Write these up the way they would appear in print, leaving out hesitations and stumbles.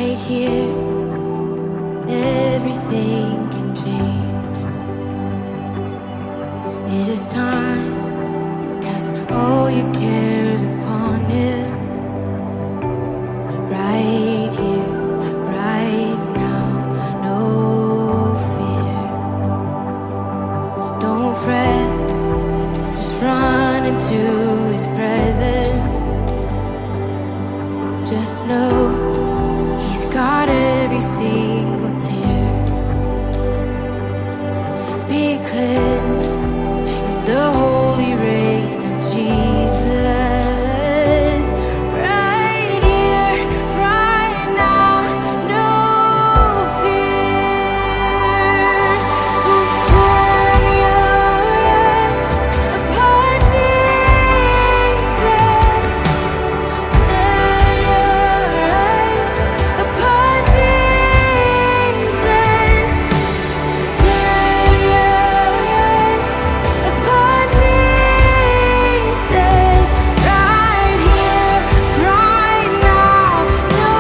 here, everything can change. It is time, cast all your cares upon Him. Right here, right now, no fear. Don't fret, just run into His presence. Just know He's got every single tear. Be cleansed in the holy rain of Jesus. Right here, right now, no fear. Just turn your eyes upon Jesus. Turn your eyes upon Jesus. Turn your eyes upon Jesus. Right here, right now, no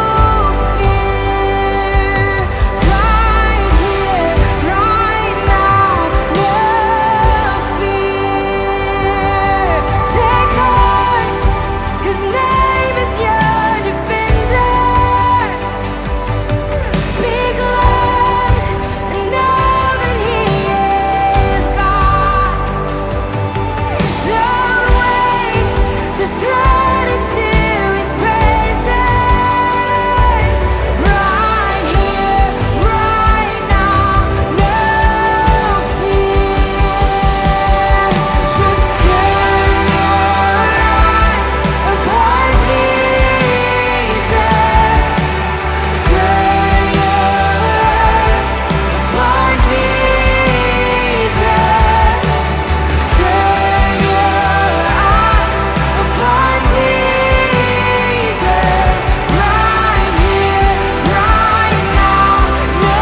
fear. Right here, right now, no fear. Take heart, His name is your defender. Be glad and know that He is God. Don't wait, just run into His presence. Right here, right now, no fear. Just turn your eyes upon Jesus. Turn your eyes upon Jesus. Turn your eyes upon Jesus. Right here, right now, no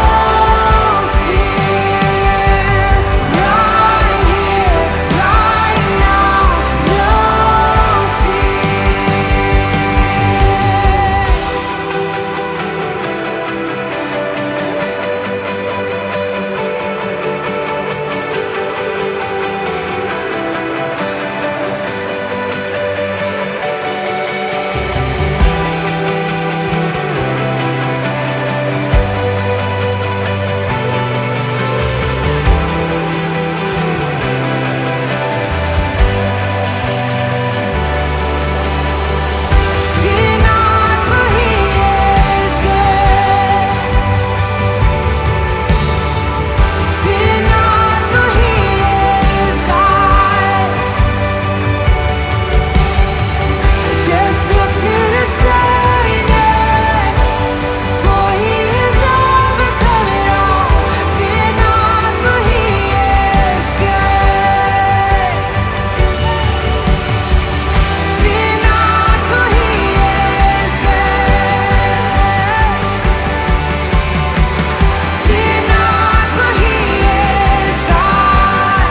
fear. Right here, right now, no Fear not, for He is good. Fear not, for He is God. Just look to the Savior, for He has overcome it all. Fear not, for He is good. Fear not, for He is good. Fear not, for He is God.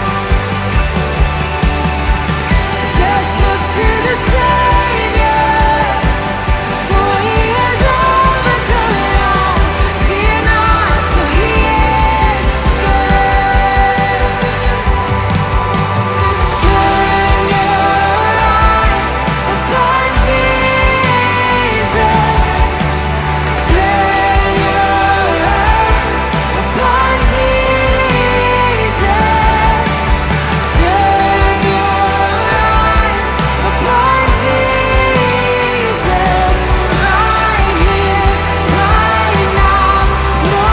Just look to the Savior, for He has overcome it all. Fear not, for He is good. Just turn your eyes upon Jesus. Turn your eyes upon Jesus. Turn your eyes upon Jesus. Right here, right now, no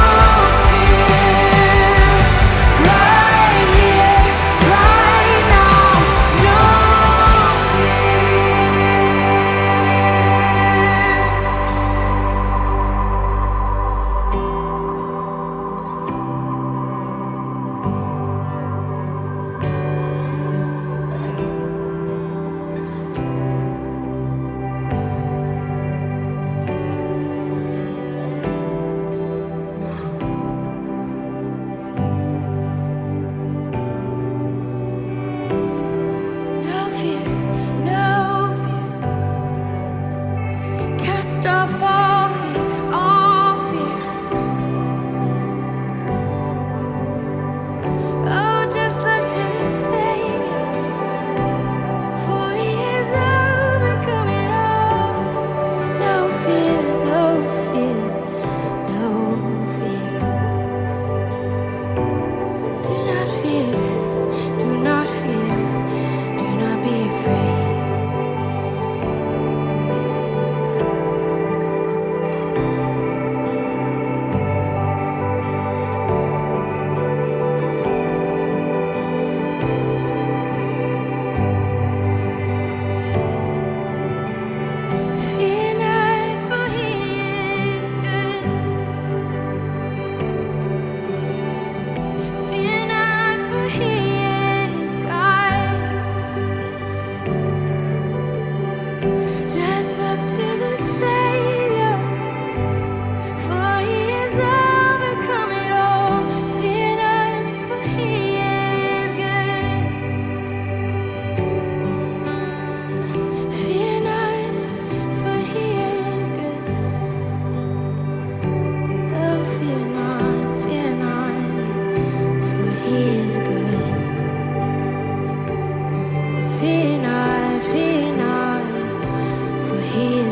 fear. Right here, right now, no fear. No fear, no fear. Cast off all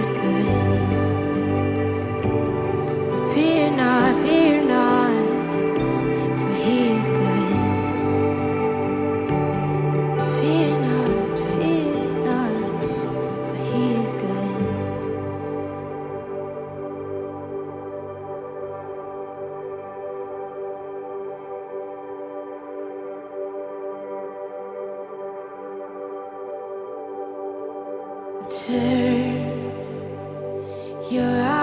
is good. Fear not, for he is good. Fear not, for he is good. Turn your